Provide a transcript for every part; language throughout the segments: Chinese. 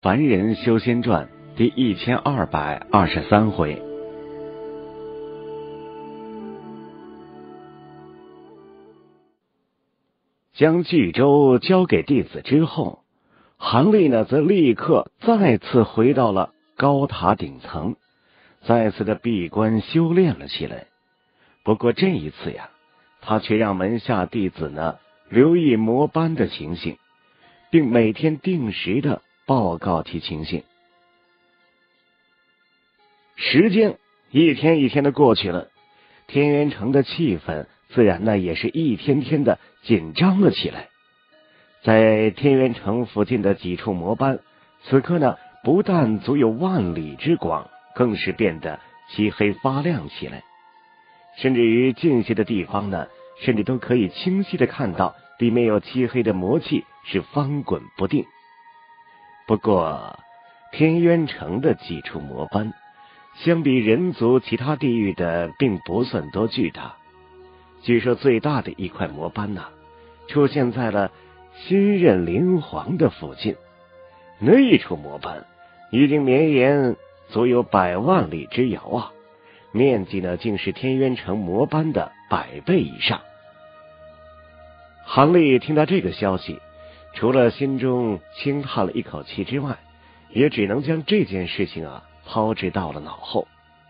凡人修仙传第1223回。将巨舟交给弟子之后，韩立呢则立刻再次回到了高塔顶层，再次的闭关修炼了起来。不过这一次呀，他却让门下弟子呢留意魔斑的情形，并每天定时的报告其情形。时间一天一天的过去了，天元城的气氛自然呢也是一天天的紧张了起来。在天元城附近的几处魔斑，此刻呢不但足有万里之广，更是变得漆黑发亮起来。甚至于近些的地方呢，甚至都可以清晰的看到里面有漆黑的魔气是翻滚不定。不过天渊城的几处魔斑相比人族其他地域的并不算多巨大。据说最大的一块魔斑呢，出现在了新任灵皇的附近。那一处魔斑已经绵延足有100万里之遥啊，面积呢竟是天渊城魔斑的100倍以上。韩立听到这个消息，除了心中轻叹了一口气之外，也只能将这件事情抛之到了脑后。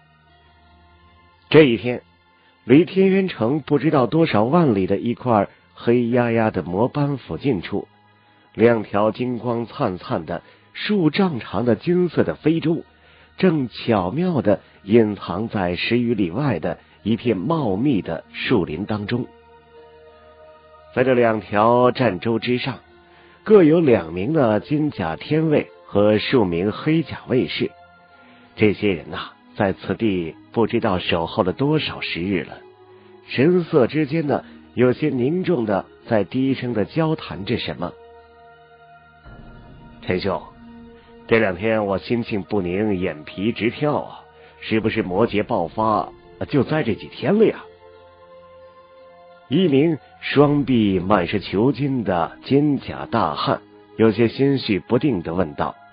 这一天，离天渊城不知道多少万里的一块黑压压的魔斑附近处，2条金光灿灿的数丈长的金色的飞舟正巧妙地隐藏在10余里外的一片茂密的树林当中。在这2条战舟之上，各有2名的金甲天卫和数名黑甲卫士。这些人在此地不知道守候了多少时日了，神色之间呢有些凝重的在低声的交谈着什么。陈兄，这2天我心情不宁，眼皮直跳是不是魔劫爆发就在这几天了呀？一名双臂满是虬金的金甲大汉有些心绪不定的问道。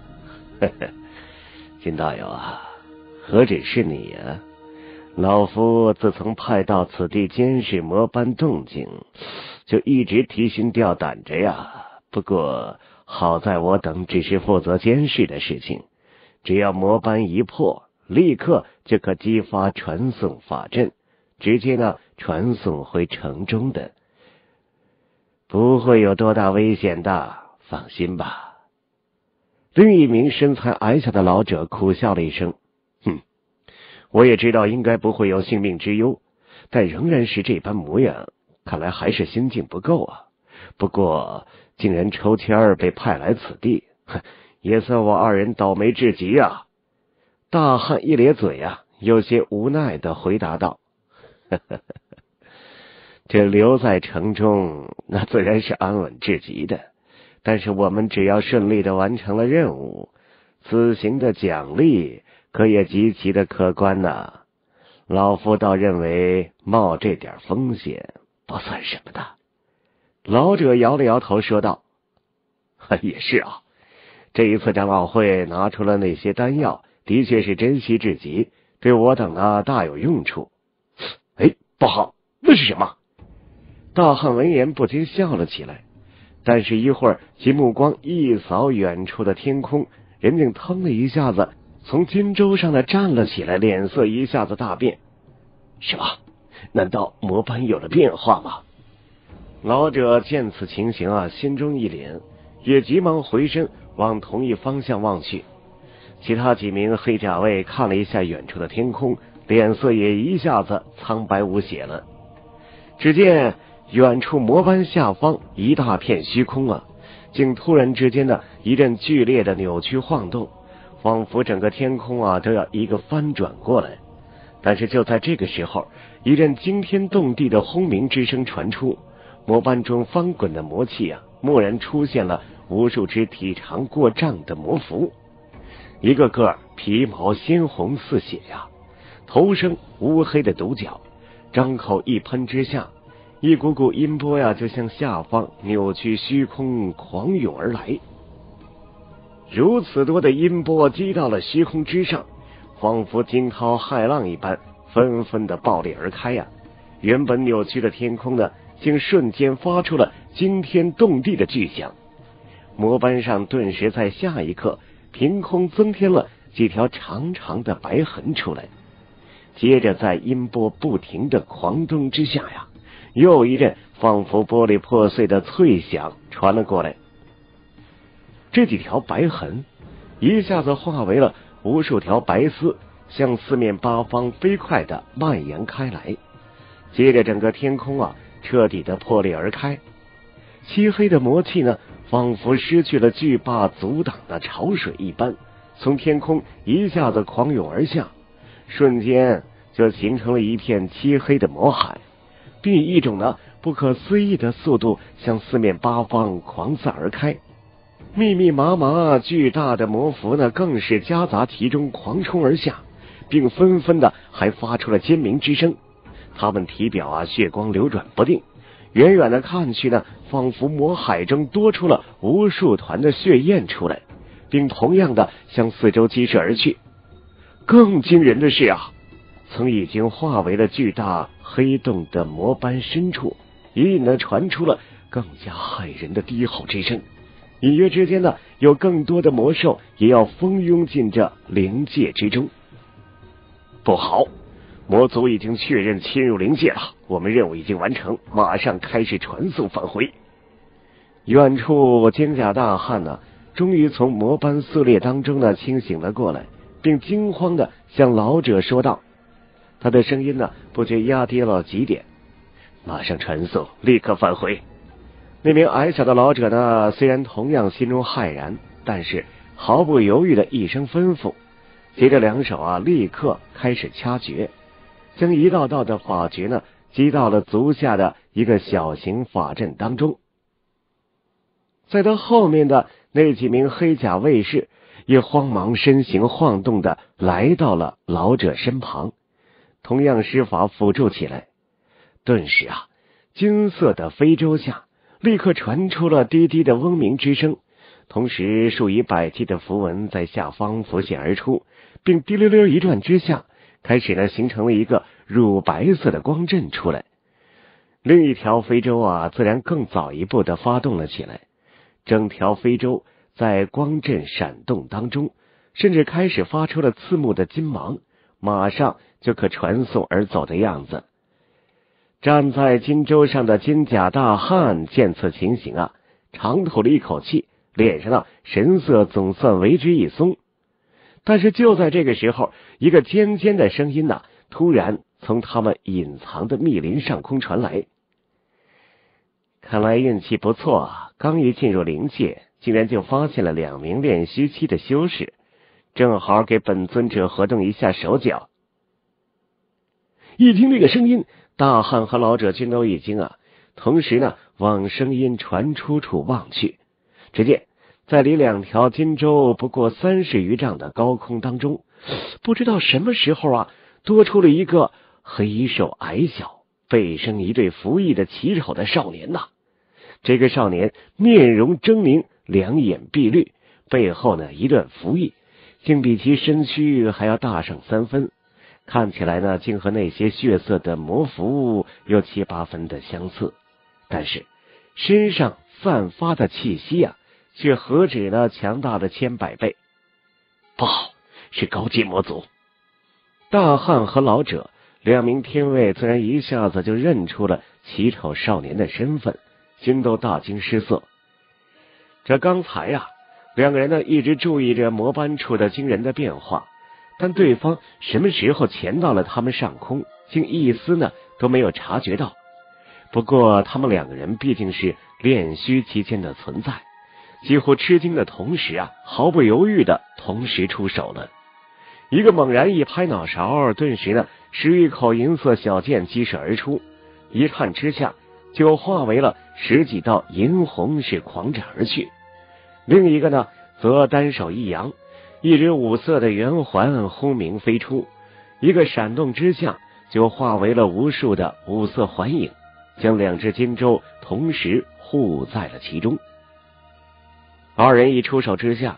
金大友何止是你呀，老夫自从派到此地监视魔斑动静，就一直提心吊胆着呀。不过好在我等只是负责监视的事情，只要魔斑一破，立刻就可激发传送法阵，直接呢传送回城中的，不会有多大危险的，放心吧。另一名身材矮小的老者苦笑了一声，我也知道应该不会有性命之忧，但仍然是这般模样，看来还是心境不够不过竟然抽签被派来此地，也算我2人倒霉至极啊。大汉一咧嘴有些无奈的回答道。这留在城中那自然是安稳至极的，但是我们只要顺利的完成了任务，此行的奖励可也极其的可观老夫倒认为冒这点风险不算什么的。老者摇了摇头说道。也是这一次长老会拿出了那些丹药，的确是珍惜至极，对我等大有用处。不好，那是什么？大汉闻言不禁笑了起来，但是一会儿其目光一扫远处的天空，人竟腾了一下子从金舟上站了起来，脸色一下子大变。什么？难道魔斑有了变化吗？老者见此情形心中一凛，也急忙回身往同一方向望去。其他几名黑甲卫看了一下远处的天空，脸色也一下子苍白无血了。只见远处魔斑下方一大片虚空竟突然之间一阵剧烈的扭曲晃动，仿佛整个天空都要一个翻转过来。但是就在这个时候，一阵惊天动地的轰鸣之声传出，魔斑中翻滚的魔气蓦然出现了无数只体长过丈的魔符，一个个皮毛鲜红似血头生乌黑的独角，张口一喷之下，一股股音波就向下方扭曲虚空狂涌而来。 如此多的音波击到了虚空之上，仿佛惊涛骇浪一般，纷纷的爆裂而开呀！原本扭曲的天空呢，竟瞬间发出了惊天动地的巨响。魔斑上顿时在下一刻凭空增添了几条长长的白痕出来。接着在音波不停的狂动之下呀，又一阵仿佛玻璃破碎的脆响传了过来。这几条白痕一下子化为了无数条白丝，向四面八方飞快的蔓延开来。接着整个天空啊彻底的破裂而开，漆黑的魔气呢仿佛失去了巨坝阻挡的潮水一般，从天空一下子狂涌而下，瞬间就形成了一片漆黑的魔海，并以一种呢不可思议的速度向四面八方狂散而开。密密麻麻巨大的魔符呢更是夹杂其中狂冲而下，并纷纷的还发出了尖鸣之声。他们体表啊血光流转不定，远远的看去呢，仿佛魔海中多出了无数团的血焰出来，并同样的向四周激射而去。更惊人的是啊，从已经化为了巨大黑洞的魔斑深处，隐隐的传出了更加骇人的低吼之声。隐约之间呢，有更多的魔兽也要蜂拥进这灵界之中。不好，魔族已经确认侵入灵界了，我们任务已经完成，马上开始传送返回。远处金甲大汉呢，终于从魔斑撕裂当中呢清醒了过来，并惊慌的向老者说道。他的声音呢不觉压低了几点。马上传送，立刻返回。那名矮小的老者呢，虽然同样心中骇然，但是毫不犹豫的一声吩咐，接着两手啊立刻开始掐诀，将一道道的法诀呢击到了足下的一个小型法阵当中。在他后面的那几名黑甲卫士也慌忙身形晃动的来到了老者身旁，同样施法辅助起来。顿时啊，金色的非洲下立刻传出了低低的嗡鸣之声，同时数以百计的符文在下方浮现而出，并滴溜溜一转之下，开始呢形成了一个乳白色的光阵出来。另一条非洲啊，自然更早一步的发动了起来，整条非洲在光阵闪动当中，甚至开始发出了刺目的金芒，马上就可传送而走的样子。站在金舟上的金甲大汉见此情形啊，长吐了一口气，脸上的神色总算为之一松。但是就在这个时候，一个尖尖的声音突然从他们隐藏的密林上空传来。看来运气不错啊，刚一进入灵界，竟然就发现了2名炼虚期的修士，正好给本尊者活动一下手脚。一听这个声音，大汉和老者均都已经同时呢往声音传出处望去。只见在离2条金舟不过30余丈的高空当中，不知道什么时候多出了一个黑瘦矮小、背生一对服役的奇丑的少年呐。这个少年面容狰狞，两眼碧绿，背后呢一段服役，竟比其身躯还要大上3分。看起来呢，竟和那些血色的魔符有7、8分的相似，但是身上散发的气息却何止呢强大了千百倍。不好，是高阶魔族！大汉和老者2名天卫自然一下子就认出了奇丑少年的身份，均都大惊失色。这刚才2个人呢一直注意着魔斑处的惊人的变化，但对方什么时候潜到了他们上空，竟一丝呢都没有察觉到。不过他们2个人毕竟是炼虚期间的存在，几乎吃惊的同时毫不犹豫的同时出手了。一个猛然一拍脑勺，顿时呢11口银色小剑激射而出，一探之下就化为了10几道银红，是狂斩而去。另一个呢则单手一扬，一只5色的圆环轰鸣飞出，一个闪动之下就化为了无数的5色环影，将2只金舟同时护在了其中。2人一出手之下，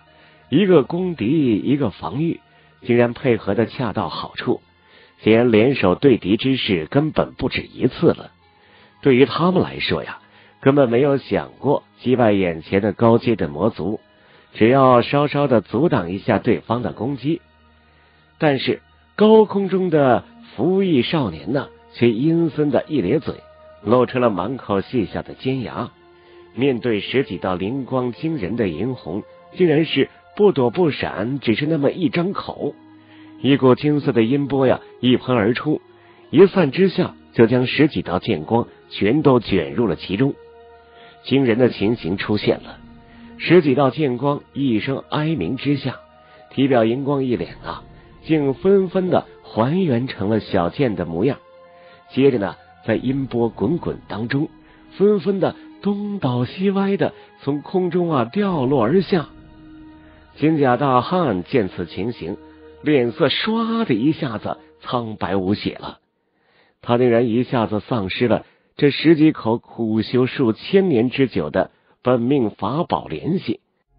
一个攻敌，一个防御，竟然配合得恰到好处，显然联手对敌之事根本不止一次了。对于他们来说呀，根本没有想过击败眼前的高阶的魔族，只要稍稍的阻挡一下对方的攻击。但是高空中的服役少年呢，却阴森的一咧嘴，露出了满口细小的尖牙，面对10几道灵光惊人的银虹，竟然是不躲不闪，只是那么一张口，一股金色的音波呀一喷而出，一散之下就将10几道剑光全都卷入了其中。惊人的情形出现了，10几道剑光一声哀鸣之下，体表银光一脸啊，竟纷纷的还原成了小剑的模样。接着呢，在音波滚滚当中，纷纷的东倒西歪的从空中啊掉落而下。金甲大汉见此情形，脸色唰的一下子苍白无血了，他竟然一下子丧失了这10几口苦修数千年之久的本命法宝联系。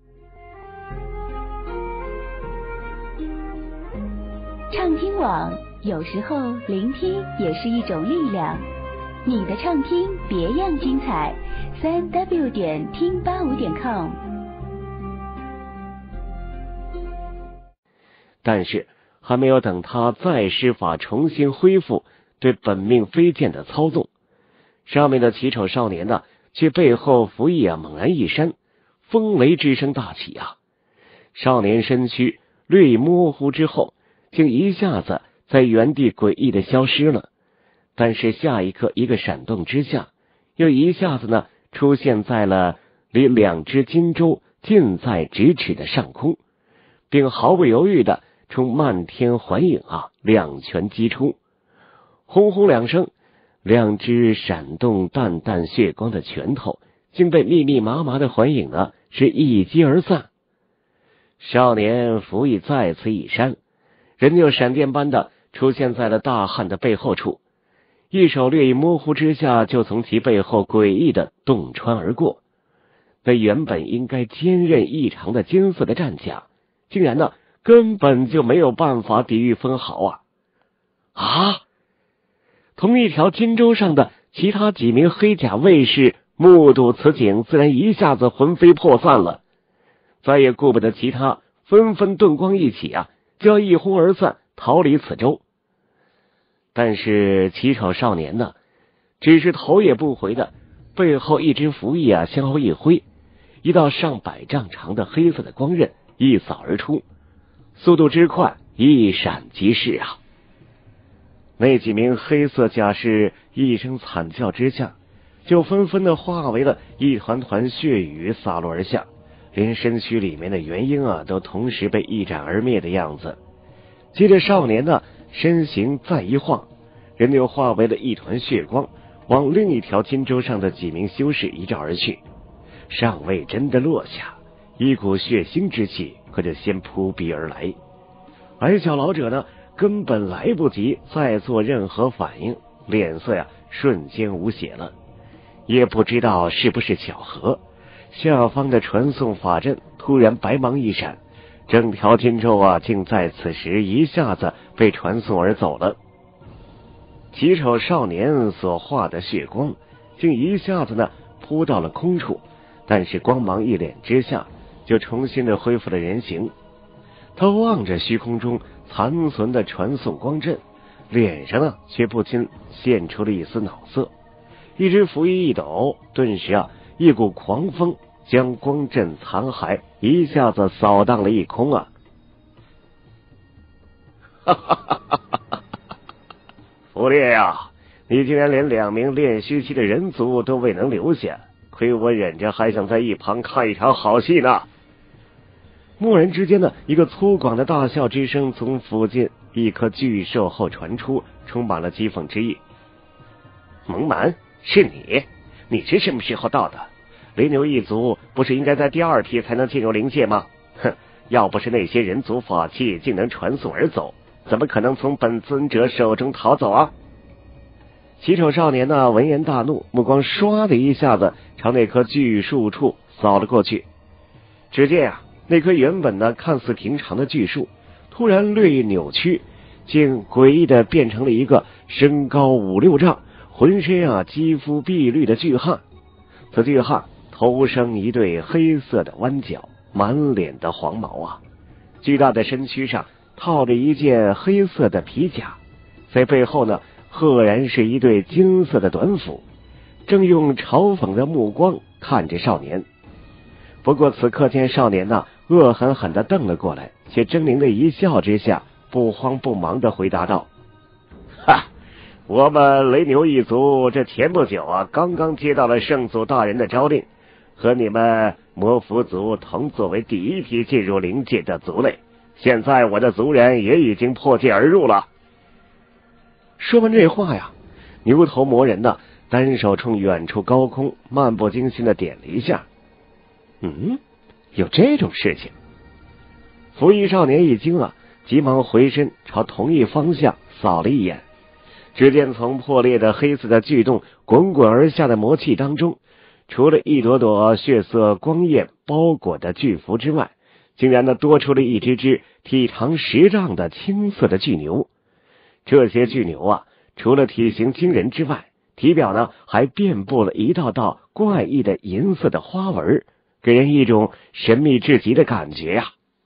畅听网，有时候聆听也是一种力量。你的畅听别样精彩，3w 点听85.com。 但是还没有等他再施法重新恢复对本命飞剑的操纵，上面的奇丑少年呢，却背后服翼啊猛然一闪，风雷之声大起啊！少年身躯略一模糊之后，竟一下子在原地诡异的消失了。但是下一刻，一个闪动之下，又一下子呢出现在了离2只金舟近在咫尺的上空，并毫不犹豫的冲漫天环影啊2拳击出。轰轰2声，2只闪动淡淡血光的拳头竟被密密麻麻的环影啊是一击而散。少年服翼再次一闪，人就闪电般的出现在了大汉的背后处，一手略一模糊之下，就从其背后诡异的洞穿而过。那原本应该坚韧异常的金色的战甲，竟然呢根本就没有办法抵御分毫啊！同一条金舟上的其他几名黑甲卫士目睹此景，自然一下子魂飞魄散了，再也顾不得其他，纷纷遁光一起啊，就要一哄而散，逃离此舟。但是奇丑少年呢，只是头也不回的背后一只服翼啊向后一挥，一道上百丈长的黑色的光刃一扫而出，速度之快，一闪即逝啊！那几名黑色甲士一声惨叫之下，就纷纷的化为了一团团血雨洒落而下，连身躯里面的元婴啊都同时被一斩而灭的样子。接着少年呢身形再一晃，人就化为了一团血光，往另一条金舟上的几名修士一照而去。尚未真的落下，一股血腥之气可就先扑鼻而来。矮小老者呢根本来不及再做任何反应，脸色呀瞬间无血了。也不知道是不是巧合，下方的传送法阵突然白芒一闪，整条金舟啊竟在此时一下子被传送而走了。奇丑少年所化的血光竟一下子呢扑到了空处，但是光芒一敛之下就重新的恢复了人形。他望着虚空中残存的传送光阵，脸上呢却不禁现出了一丝恼色。一只拂衣一抖，顿时啊一股狂风将光阵残骸一下子扫荡了一空啊！哈哈哈哈哈！弗烈呀，你竟然连2名炼虚期的人族都未能留下，亏我忍着还想在一旁看一场好戏呢。蓦然之间呢，一个粗犷的大笑之声从附近一棵巨兽后传出，充满了讥讽之意。蒙蛮，是你？你是什么时候到的？雷牛一族不是应该在第2批才能进入灵界吗？哼，要不是那些人族法器竟能传送而走，怎么可能从本尊者手中逃走啊？奇丑少年呢闻言大怒，目光唰的一下子朝那棵巨树处扫了过去。只见啊， 那棵原本呢看似平常的巨树，突然略一扭曲，竟诡异的变成了一个身高5-6丈、浑身肌肤碧绿的巨汉。此巨汉头生一对黑色的弯角，满脸的黄毛巨大的身躯上套着一件黑色的皮甲，在背后呢赫然是一对金色的短斧，正用嘲讽的目光看着少年。不过此刻见少年恶狠狠地瞪了过来，却狰狞的一笑之下，不慌不忙地回答道：我们雷牛一族这前不久刚刚接到了圣祖大人的诏令，和你们魔符族同作为第一批进入灵界的族类，现在我的族人也已经破界而入了。说完这话牛头魔人单手冲远处高空漫不经心地点了一下。有这种事情？服役少年一惊急忙回身朝同一方向扫了一眼，只见从破裂的黑色的巨洞滚滚而下的魔气当中，除了一朵朵血色光焰包裹的巨符之外，竟然多出了一只体长10丈的青色的巨牛。这些巨牛除了体型惊人之外，体表还遍布了一道道怪异的银色的花纹，给人一种神秘至极的感觉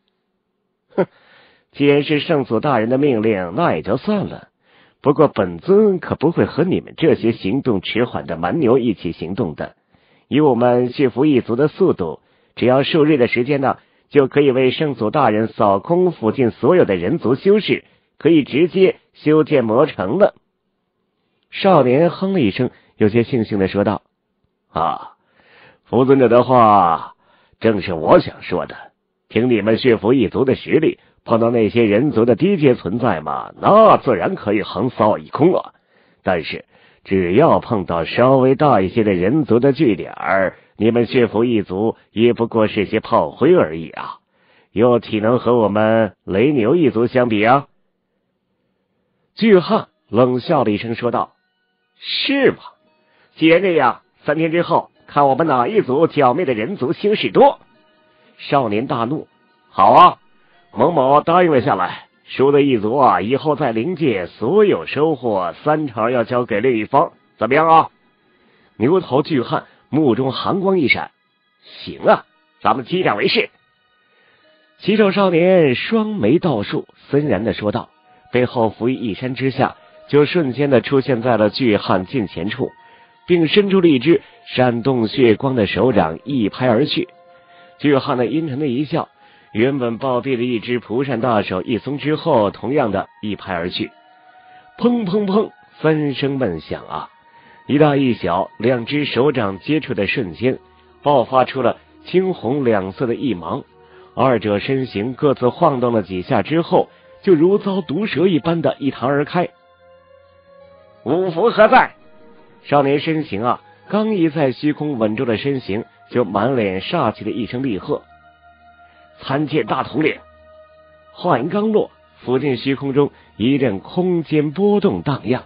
既然是圣祖大人的命令，那也就算了。不过本尊可不会和你们这些行动迟缓的蛮牛一起行动的。以我们血符一族的速度，只要数日的时间就可以为圣祖大人扫空附近所有的人族修士，可以直接修建魔城了。少年哼了一声，有些悻悻地说道：福尊者的话正是我想说的。凭你们血符一族的实力，碰到那些人族的低阶存在嘛，那自然可以横扫一空了。但是只要碰到稍微大一些的人族的据点，你们血符一族也不过是些炮灰而已又岂能和我们雷牛一族相比巨汉冷笑了一声说道：是吗？既然这样，3天之后看我们哪一族剿灭的人族修士多。少年大怒：好某某答应了下来，输的一族以后在灵界所有收获3成要交给另一方，怎么样牛头巨汉目中寒光一闪：行咱们击掌为誓。骑手少年双眉倒竖，森然地说道，背后拂于一山之下，就瞬间地出现在了巨汉近前处，并伸出了一只闪动血光的手掌一拍而去。巨汉阴沉的一笑，原本抱臂的一只蒲扇大手一松之后，同样的一拍而去。砰砰砰，3声闷响一大一小2只手掌接触的瞬间，爆发出了青红2色的一芒，二者身形各自晃动了几下之后，就如遭毒蛇一般的一弹而开。五符何在？少年身形刚一在虚空稳住了身形，就满脸煞气的一声厉喝：参见大统领！话音刚落，附近虚空中一阵空间波动荡漾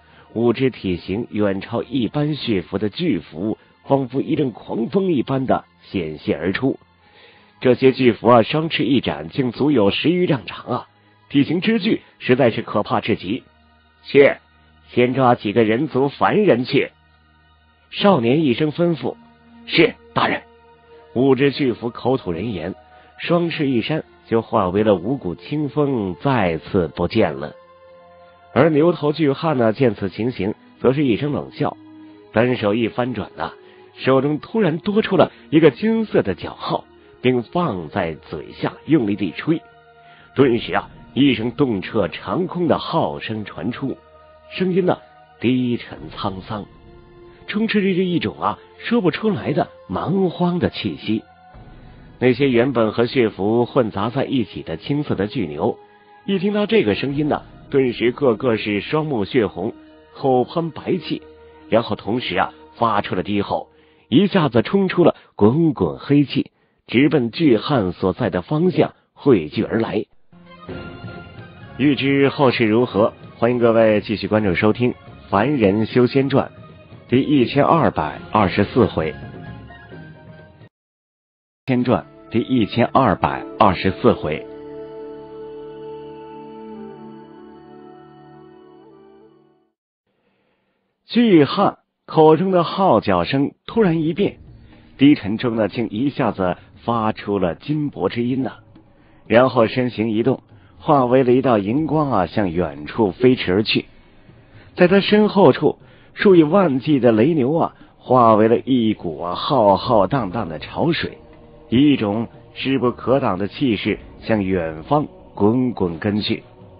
5只体型远超一般血符的巨符，仿佛一阵狂风一般的显现而出。这些巨符双翅一展，竟足有10余丈长体型之巨，实在是可怕至极。去，先抓几个人族凡人去。少年一声吩咐：是，大人。5只巨符口吐人言，双翅一扇，就化为了5股清风，再次不见了。而牛头巨汉见此情形，则是一声冷笑，单手一翻转手中突然多出了一个金色的角号，并放在嘴下用力地吹。顿时一声动彻长空的号声传出，声音低沉沧桑，充斥着一种说不出来的蛮荒的气息。那些原本和血符混杂在一起的青色的巨牛，一听到这个声音顿时个个是双目血红，口喷白气，然后同时发出了低吼，一下子冲出了滚滚黑气，直奔巨汉所在的方向汇聚而来。欲知后事如何，欢迎各位继续关注收听《凡人修仙传》第1224回。仙传第1224回。巨汉口中的号角声突然一变，低沉中呢，竟一下子发出了金箔之音然后身形一动，化为了一道银光向远处飞驰而去。在他身后处，数以万计的雷牛化为了一股浩浩荡荡的潮水，以一种势不可挡的气势向远方滚滚跟去。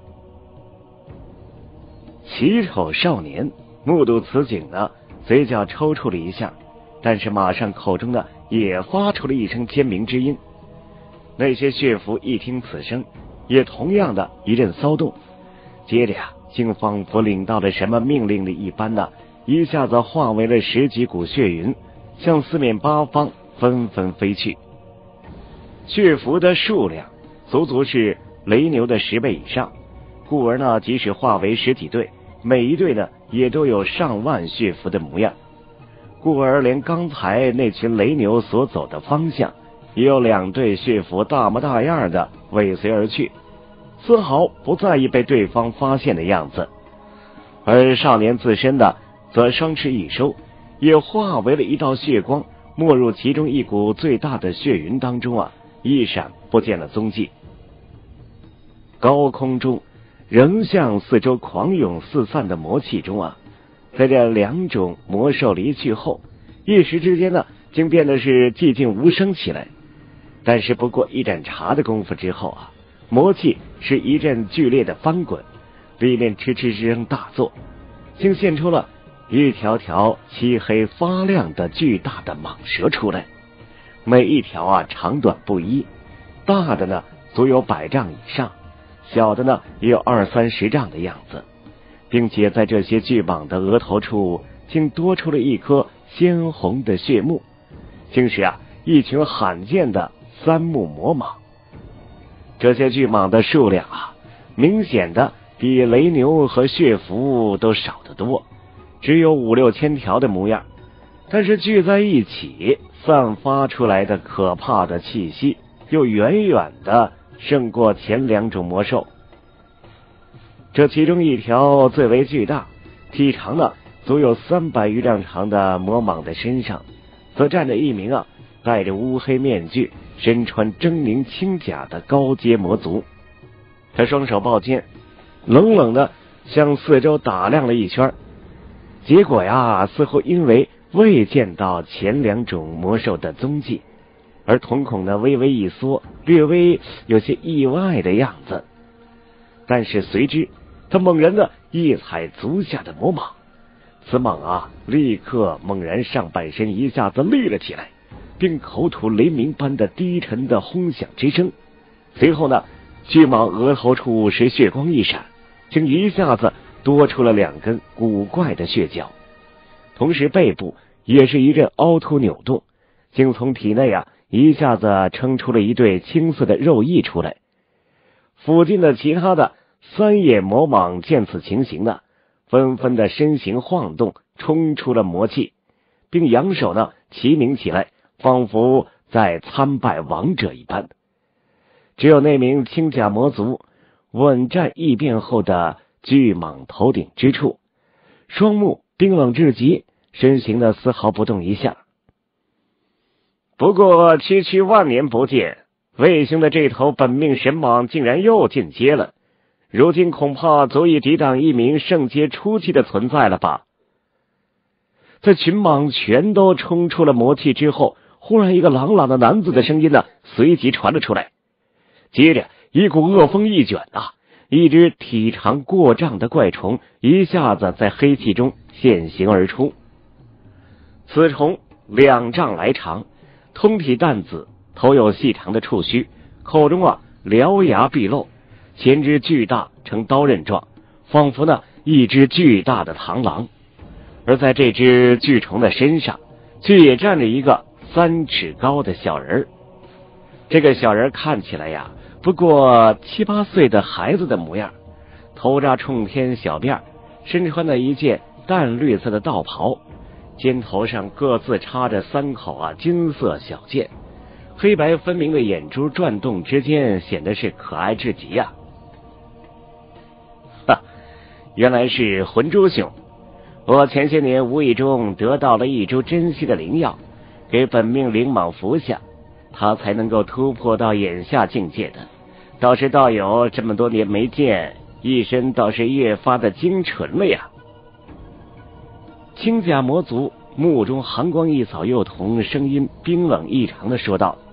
奇丑少年目睹此景嘴角抽搐了一下，但是马上口中也发出了一声尖鸣之音。那些血符一听此声，也同样的一阵骚动，接着竟仿佛领到了什么命令的一般一下子化为了10几股血云，向四面八方纷纷飞去。血符的数量足是雷牛的10倍以上，故而即使化为10几队，每一队也都有上万血符的模样，故而连刚才那群雷牛所走的方向，也有2队血符大模大样的尾随而去，丝毫不在意被对方发现的样子。而少年自身则双翅一收，也化为了一道血光，没入其中一股最大的血云当中一闪不见了踪迹。高空中仍向四周狂涌四散的魔气中在这2种魔兽离去后，一时之间竟变得是寂静无声起来。但是不过一盏茶的功夫之后魔气是一阵剧烈的翻滚，里面嗤嗤之声大作，竟现出了一条条漆黑发亮的巨大的蟒蛇出来，每一条长短不一，大的足有100丈以上，小的也有20-30丈的样子，并且在这些巨蟒的额头处竟多出了一颗鲜红的血目，竟是一群罕见的3目魔蟒。这些巨蟒的数量明显的比雷牛和血符都少得多，只有5-6千条的模样，但是聚在一起散发出来的可怕的气息又远远的胜过前2种魔兽。这其中一条最为巨大，体长足有300余丈长的魔蟒的身上，则站着一名戴着乌黑面具，身穿狰狞轻甲的高阶魔族。他双手抱肩，冷冷的向四周打量了一圈，结果似乎因为未见到前2种魔兽的踪迹，而瞳孔微微一缩，略微有些意外的样子。但是随之他猛然一踩足下的魔蟒，此蟒立刻猛然上半身一下子立了起来，并口吐雷鸣般的低沉的轰响之声。随后巨蟒额头处是血光一闪，竟一下子多出了2根古怪的血角，同时背部也是一阵凹凸扭动，竟从体内一下子撑出了一对青色的肉翼出来。附近的其他的3眼魔蟒见此情形纷纷的身形晃动，冲出了魔气，并扬手齐鸣起来，仿佛在参拜王者一般。只有那名轻甲魔族稳站异变后的巨蟒头顶之处，双目冰冷至极，身形丝毫不动一下。不过区区万年不见，魏兄的这头本命神蟒竟然又进阶了，如今恐怕足以抵挡一名圣阶初期的存在了吧。在群蟒全都冲出了魔气之后，忽然一个朗朗的男子的声音随即传了出来，接着一股恶风一卷一只体长过丈的怪虫一下子在黑气中现形而出。此虫2丈来长，通体淡紫，头有细长的触须，口中獠牙毕露，前肢巨大呈刀刃状，仿佛一只巨大的螳螂。而在这只巨虫的身上却也站着一个3尺高的小人。这个小人看起来不过7、8岁的孩子的模样，头扎冲天小辫，身穿的一件淡绿色的道袍，肩头上各自插着3口金色小剑， 黑白分明的眼珠转动之间，显得是可爱至极呀。哈，原来是魂珠兄，我前些年无意中得到了一株珍稀的灵药，给本命灵蟒服下，他才能够突破到眼下境界的。倒是道友这么多年没见，一身倒是越发的精纯了呀。青甲魔族目中寒光一扫，幼童声音冰冷异常的说道：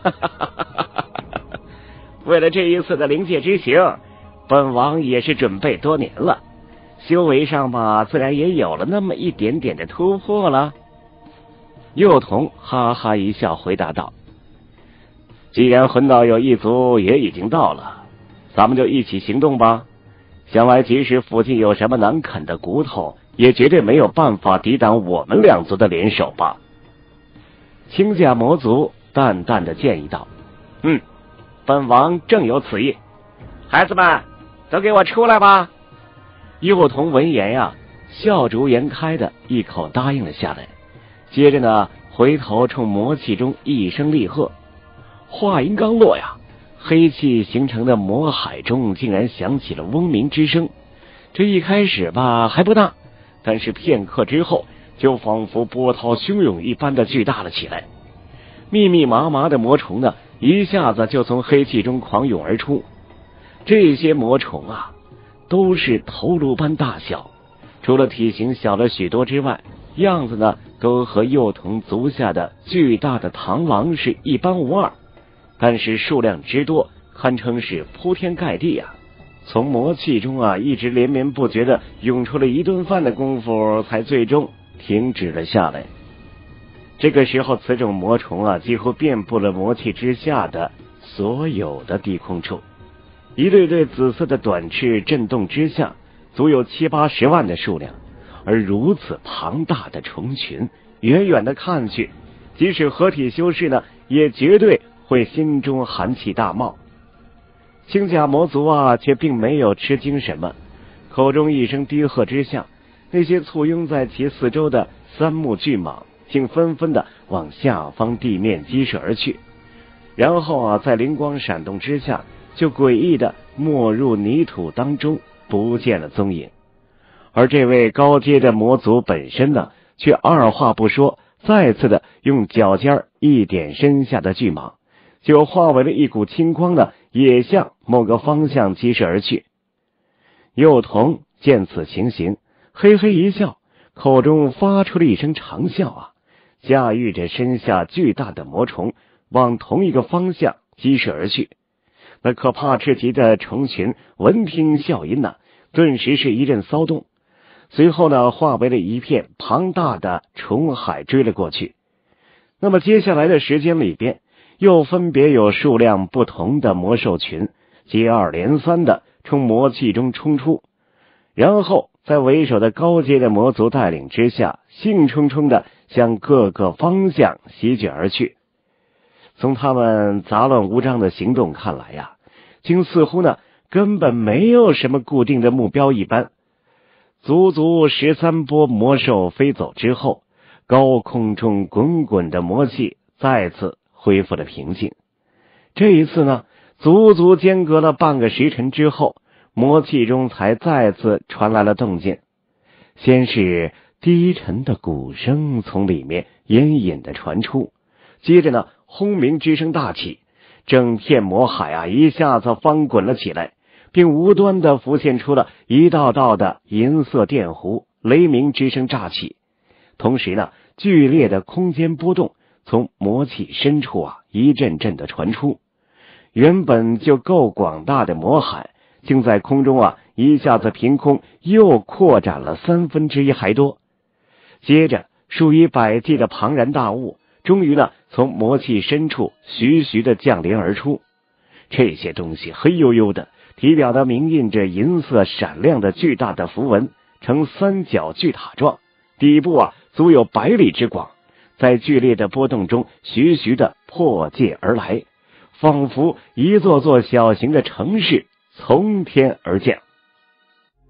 为了这一次的灵界之行，本王也是准备多年了，修为上吧，自然也有了那么一点点的突破了。幼童哈哈一笑回答道：既然魂道友一族也已经到了，咱们就一起行动吧。想来即使附近有什么难啃的骨头，也绝对没有办法抵挡我们两族的联手吧。青甲魔族淡淡的建议道：本王正有此意。孩子们都给我出来吧。幼童闻言呀，笑逐颜开的一口答应了下来，接着呢，回头冲魔气中一声厉喝。话音刚落呀，黑气形成的魔海中竟然响起了嗡鸣之声。这一开始吧还不大，但是片刻之后就仿佛波涛汹涌一般的巨大了起来。密密麻麻的魔虫呢，一下子就从黑气中狂涌而出。这些魔虫啊，都是头颅般大小，除了体型小了许多之外，样子呢都和幼童足下的巨大的螳螂是一般无二，但是数量之多，堪称是铺天盖地啊。从魔气中啊一直连绵不绝的涌出了一顿饭的功夫，才最终停止了下来。这个时候，此种魔虫啊几乎遍布了魔气之下的所有的低空处，一对对紫色的短翅震动之下，足有70-80万的数量。而如此庞大的虫群，远远的看去，即使合体修士呢，也绝对会心中寒气大冒。青甲魔族啊，却并没有吃惊什么，口中一声低喝之下，那些簇拥在其四周的三目巨蟒竟纷纷的往下方地面激射而去，然后啊，在灵光闪动之下，就诡异的没入泥土当中，不见了踪影。而这位高阶的魔族本身呢，却二话不说，再次的用脚尖一点身下的巨蟒，就化为了一股青光呢，也向某个方向激射而去。幼童见此情形，嘿嘿一笑，口中发出了一声长啸啊，驾驭着身下巨大的魔虫往同一个方向激射而去。那可怕至极的虫群闻听笑音呢，顿时是一阵骚动，随后呢，化为了一片庞大的虫海追了过去。那么接下来的时间里边，又分别有数量不同的魔兽群接二连三的从魔气中冲出，然后在为首的高阶的魔族带领之下，兴冲冲的向各个方向席卷而去。从他们杂乱无章的行动看来呀，竟似乎呢根本没有什么固定的目标一般。足足13波魔兽飞走之后，高空中滚滚的魔气再次恢复了平静。这一次呢，足足间隔了半个时辰之后，魔气中才再次传来了动静。先是低沉的鼓声从里面隐隐的传出，接着呢，轰鸣之声大起，整片魔海啊一下子翻滚了起来，并无端的浮现出了一道道的银色电弧，雷鸣之声乍起。同时呢，剧烈的空间波动从魔气深处啊一阵阵的传出，原本就够广大的魔海，竟在空中啊一下子凭空又扩展了1/3还多。接着数以百计的庞然大物终于呢从魔气深处徐徐的降临而出。这些东西黑黝黝的，体表的铭印着银色闪亮的巨大的符文，呈三角巨塔状，底部啊足有100里之广，在剧烈的波动中徐徐的破界而来，仿佛一座座小型的城市从天而降。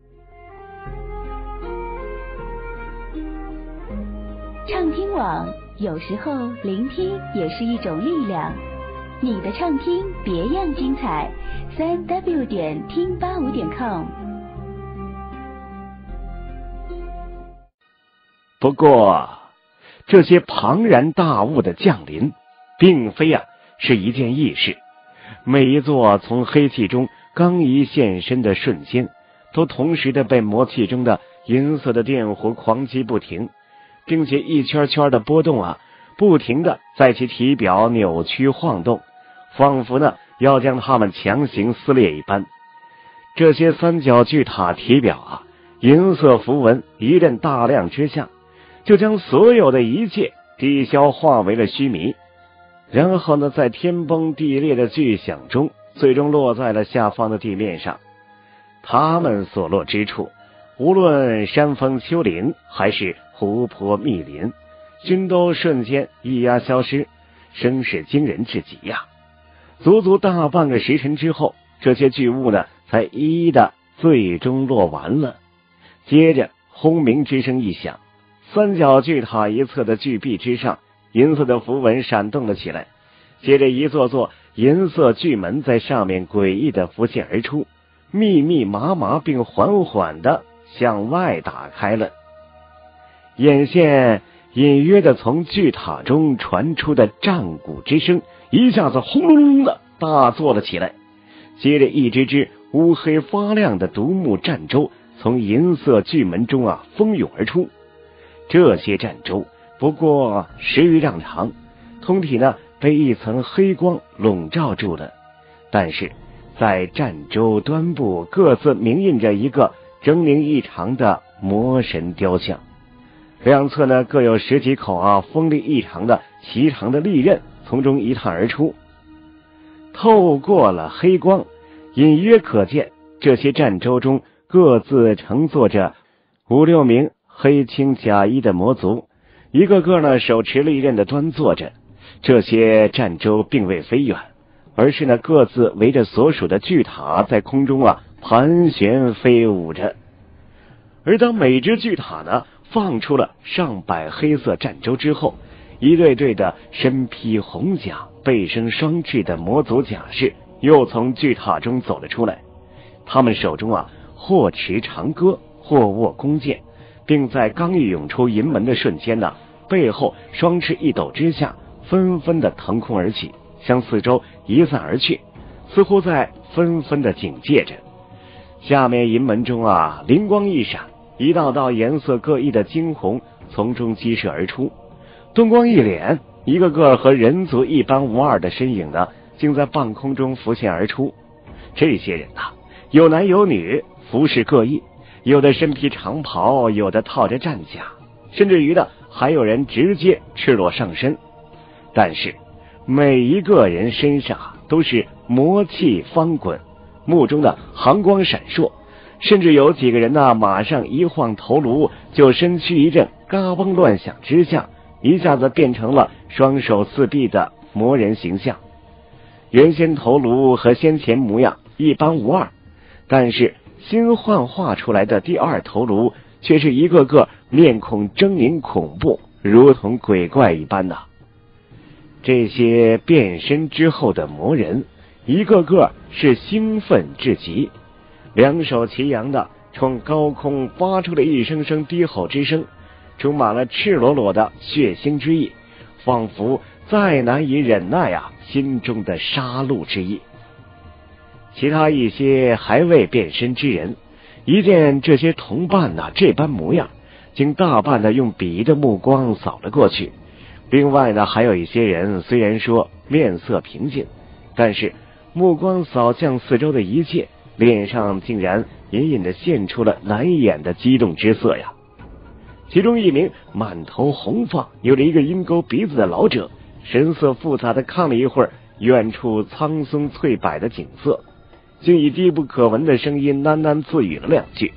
畅听网有时候聆听也是一种力量。你的畅听别样精彩，3w 点听85点com。 不过，这些庞然大物的降临，并非是一件易事。每一座从黑气中刚一现身的瞬间，都同时的被魔气中的银色的电弧狂击不停，并且一圈圈的波动不停的在其体表扭曲晃动，仿佛要将它们强行撕裂一般。这些三角巨塔体表银色符文一阵大亮之下，就将所有的一切抵消化为了虚弥，然后在天崩地裂的巨响中，最终落在了下方的地面上。它们所落之处，无论山峰丘陵还是湖泊密林，均都瞬间一压消失，声势惊人至极呀！足足大半个时辰之后，这些巨物才一一的最终落完了。接着轰鸣之声一响，三角巨塔一侧的巨壁之上，银色的符文闪动了起来，接着一座座银色巨门在上面诡异的浮现而出，密密麻麻并缓缓的向外打开了。眼线隐约的从巨塔中传出的战鼓之声一下子轰隆隆的大作了起来，接着一只只乌黑发亮的独木战舟从银色巨门中蜂涌而出。这些战舟不过10余丈长，通体被一层黑光笼罩住了，但是在战舟端部各自铭印着一个狰狞异常的魔神雕像，两侧各有10几口锋利异常的奇长的利刃从中一探而出。透过了黑光，隐约可见这些战舟中各自乘坐着5、6名黑青甲衣的魔族，一个个手持利刃的端坐着。这些战舟并未飞远，而是各自围着所属的巨塔在空中盘旋飞舞着。而当每只巨塔放出了上百黑色战舟之后，一对对的身披红甲、背生双翅的魔族甲士又从巨塔中走了出来。他们手中或持长戈，或握弓箭，并在刚一涌出银门的瞬间背后双翅一抖之下，纷纷的腾空而起，向四周移散而去，似乎在纷纷的警戒着。下面银门中灵光一闪，一道道颜色各异的惊鸿从中激射而出，灯光一敛，一个个和人族一般无二的身影竟在半空中浮现而出。这些人有男有女，服饰各异，有的身披长袍，有的套着战甲，甚至于还有人直接赤裸上身。但是每一个人身上都是魔气翻滚，目中的寒光闪烁，甚至有几个人马上一晃头颅，就身躯一阵嘎嘣乱响之下，一下子变成了双手四臂的魔人形象。原先头颅和先前模样一般无二，但是新幻化出来的第二头颅却是一个个面孔狰狞恐怖，如同鬼怪一般这些变身之后的魔人一个个是兴奋至极，两手齐扬的冲高空发出了一声声低吼之声，充满了赤裸裸的血腥之意，仿佛再难以忍耐心中的杀戮之意。其他一些还未变身之人一见这些同伴这般模样，竟大半的用鄙夷的目光扫了过去。另外还有一些人虽然说面色平静，但是目光扫向四周的一切，脸上竟然隐隐的现出了难掩的激动之色呀。其中一名满头红发，有着一个鹰钩鼻子的老者，神色复杂的看了一会儿远处苍松翠柏的景色，竟以低不可闻的声音喃喃自语了2句。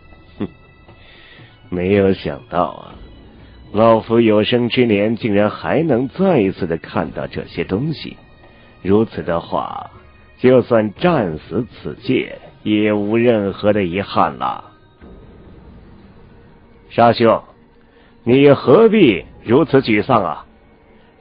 没有想到老夫有生之年竟然还能再一次的看到这些东西，如此的话，就算战死此界也无任何的遗憾了。沙兄，你何必如此沮丧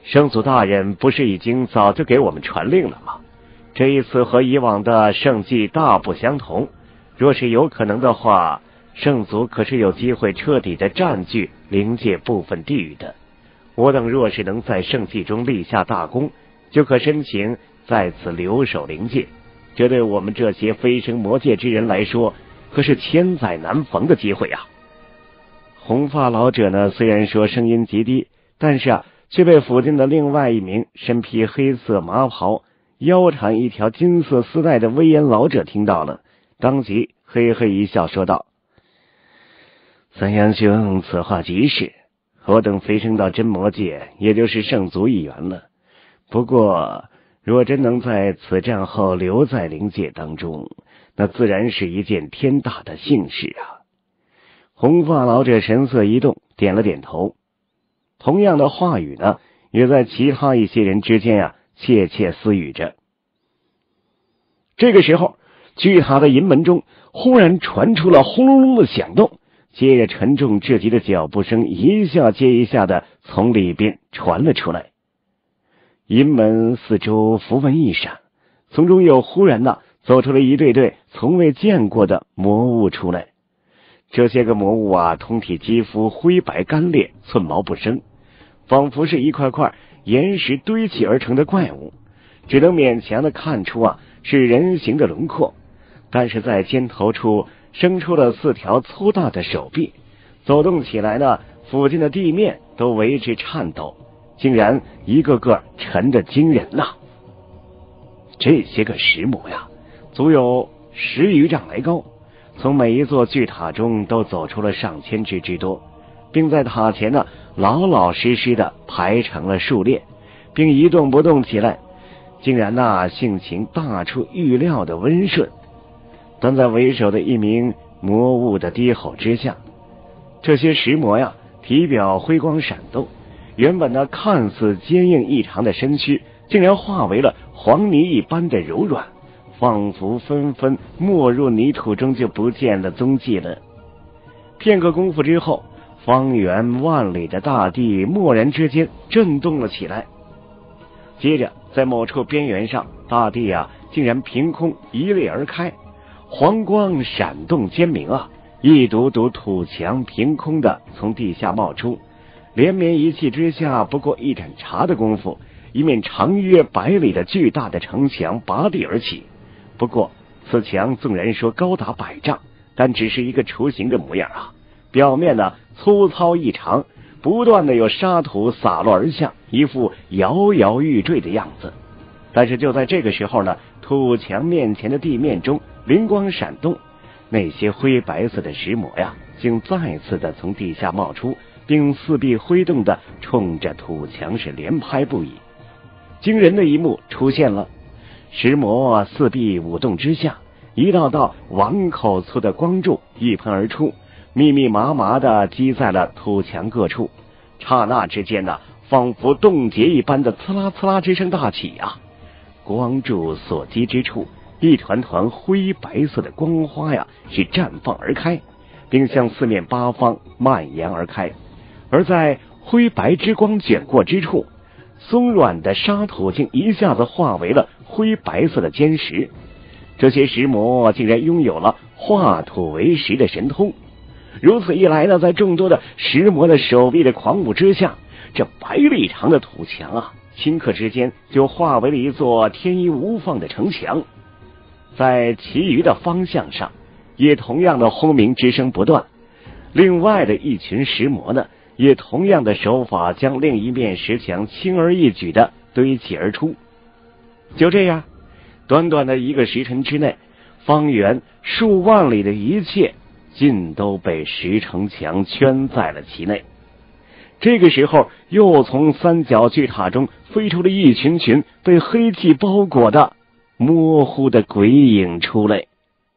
圣祖大人不是已经早就给我们传令了吗？这一次和以往的圣祭大不相同，若是有可能的话，圣祖可是有机会彻底的占据灵界部分地域的。我等若是能在圣祭中立下大功，就可申请在此留守灵界，这对我们这些飞升魔界之人来说，可是千载难逢的机会啊！红发老者呢，虽然说声音极低，但是却被附近的另外一名身披黑色麻袍、腰缠一条金色丝带的威严老者听到了，当即嘿嘿一笑说道：“三阳兄，此话极是。我等飞升到真魔界，也就是圣族一员了。不过，若真能在此战后留在灵界当中，那自然是一件天大的幸事啊！”红发老者神色一动，点了点头。同样的话语呢，也在其他一些人之间窃窃私语着。这个时候，巨塔的银门中忽然传出了轰隆隆的响动，接着沉重至极的脚步声一下接一下的从里边传了出来。银门四周符文一闪，从中又忽然走出了一对对从未见过的魔物出来。这些个魔物通体肌肤灰白干裂，寸毛不生，仿佛是一块块岩石堆砌而成的怪物，只能勉强的看出是人形的轮廓，但是在肩头处生出了4条粗大的手臂，走动起来呢，附近的地面都为之颤抖，竟然一个个沉得惊人呐！这些个石魔足有10余丈来高，从每一座巨塔中都走出了上千只之多，并在塔前老老实实的排成了数列，并一动不动起来，竟然性情大出预料的温顺。但在为首的一名魔物的低吼之下，这些石魔体表辉光闪动，原本看似坚硬异常的身躯，竟然化为了黄泥一般的柔软，仿佛纷纷没入泥土中就不见了踪迹了。片刻功夫之后，方圆万里的大地蓦然之间震动了起来，接着在某处边缘上，大地竟然凭空一裂而开，黄光闪动尖明一堵堵土墙凭空的从地下冒出，连绵一气之下，不过一盏茶的功夫，一面长约100里的巨大的城墙拔地而起。不过此墙纵然说高达100丈，但只是一个雏形的模样表面粗糙异常，不断的有沙土洒落而下，一副摇摇欲坠的样子。但是就在这个时候呢，土墙面前的地面中灵光闪动，那些灰白色的石魔竟再次的从地下冒出，并四臂挥动的冲着土墙是连拍不已。惊人的一幕出现了，石魔四臂舞动之下，一道道碗口粗的光柱一喷而出，密密麻麻的积在了土墙各处，刹那之间仿佛冻结一般的刺啦刺啦之声大起光柱所击之处，一团团灰白色的光花是绽放而开，并向四面八方蔓延而开。而在灰白之光卷过之处，松软的沙土竟一下子化为了灰白色的坚石。这些石魔竟然拥有了化土为石的神通。如此一来呢，在众多的石魔的手臂的狂舞之下，这100里长的土墙顷刻之间就化为了一座天衣无缝的城墙。在其余的方向上，也同样的轰鸣之声不断。另外的一群石魔呢，也同样的手法将另一面石墙轻而易举的堆砌而出。就这样，短短的1个时辰之内，方圆数万里的一切尽都被石城墙圈在了其内。这个时候，又从三角巨塔中飞出了一群群被黑气包裹的模糊的鬼影出来。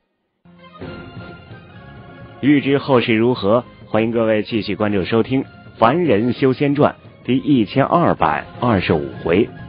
欲知后事如何，欢迎各位继续关注收听《凡人修仙传》第1225回。